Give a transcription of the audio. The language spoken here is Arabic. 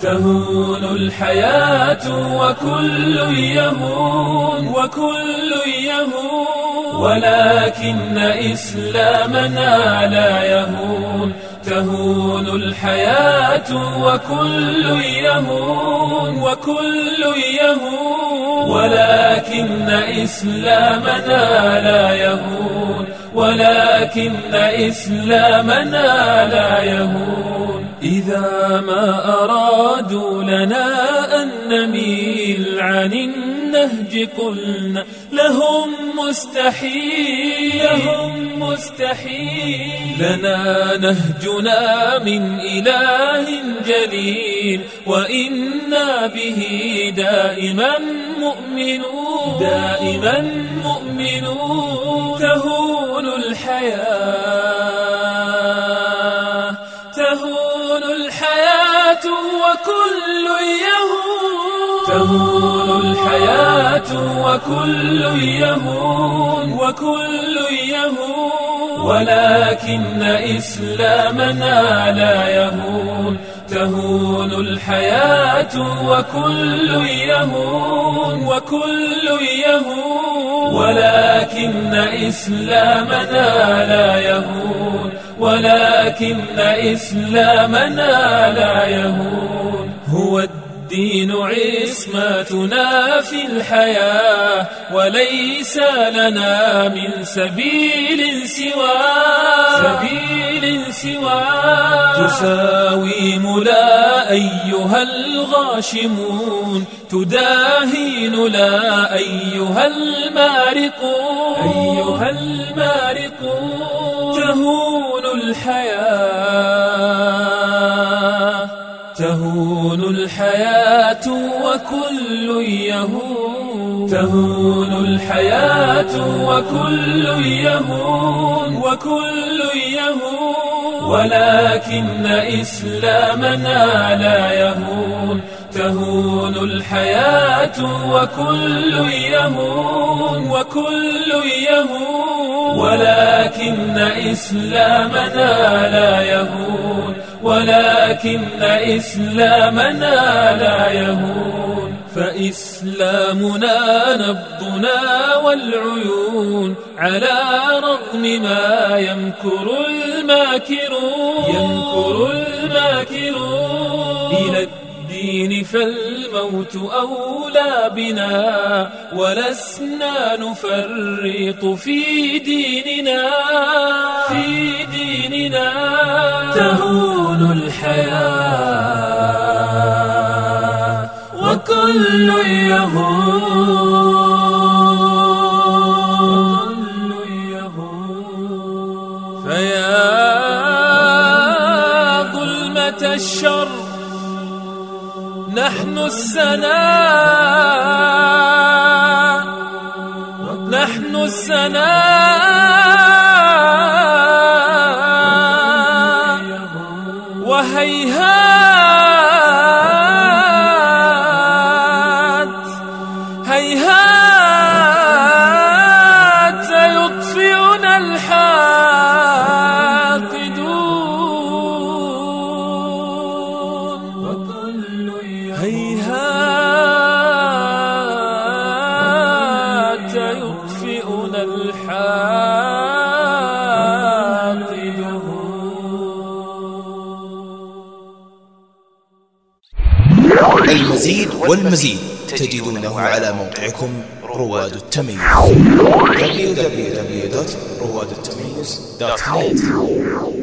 تهون الحياة وكل يهون ولكن إسلامنا لا يهون. تهون الحياة وكل يهون ولكن إسلامنا لا يهون ولكن إسلامنا لا يهون. إذا ما أرادوا لنا أن نميل عن النهج قلنا لهم مستحيل لنا نهجنا من إله جليل وإنا به دائما مؤمنون تهون الحياة وكل يهون ولكن إسلامنا لا يهون. تهون الحياة وكل يهون ولكن إسلامنا لا يهون ولكن إسلامنا لا يهون. هو الدين عصمتنا في الحياة وليس لنا من سبيل سواه تساوم لا أيها الغاشمون تداهين لا أيها المارقون تهون الحياة وكل يهون ولكن إسلامنا لا يهون. تهون الحياة وكل يهون ولكن إسلامنا لا يهون ولكن إسلامنا لا يهون. فإسلامنا نبضنا والعيون على رغم ما يمكر الماكرون إلى الدين فالموت أولى بنا ولسنا نفرط في ديننا تهون الحياة وكل يهون فيا ظلمة الشر نحن السناء وهيهات يطفئنا الحاقدون هيهات يطفئنا المزيد والمزيد تجدونه على موقعكم رواد التميز www.روادالتميز.net